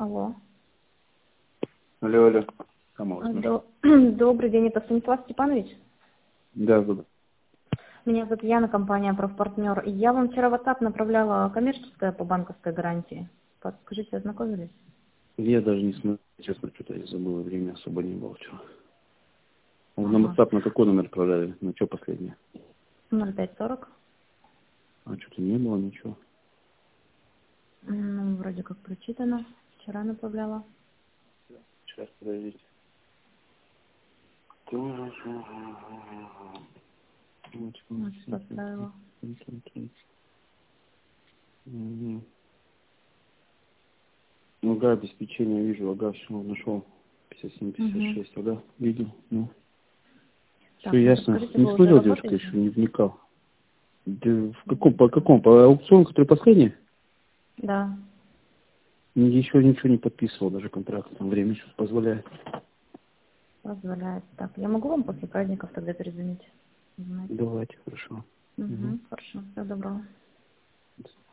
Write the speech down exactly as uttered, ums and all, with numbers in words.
Алло. Алло, алло. Кому вас нужно? До- Добрый день, это Станислав Степанович? Да, да. Меня зовут Яна, компания «Профпартнер». И я вам вчера в WhatsApp направляла коммерческое по банковской гарантии. Подскажите, ознакомились? Я даже не смотрю, честно, что-то я забыл, времени особо не было вчера. Вы на Ага. WhatsApp на какой номер отправляли? На что последнее? ноль пять сорок. А что-то не было, ничего. Ну, вроде как прочитано. Вчера направляла. Сейчас, подождите. Может, поставила. Мгм. Ну да, обеспечение вижу, ага, все, нашел. пятьдесят семь пятьдесят шесть, ага, видел, ну. Так, Все ну ясно. подскажите, Не вы уже смотрел, девушка, работаете? еще не вникал. Да в каком, по какому? По аукциону, который последний? Да. Еще ничего не подписывал, даже контракт. Там время сейчас позволяет. Позволяет. Так, я могу вам после праздников тогда перезвонить? Узнать. Давайте, хорошо. Угу. Угу, хорошо. Всего доброго.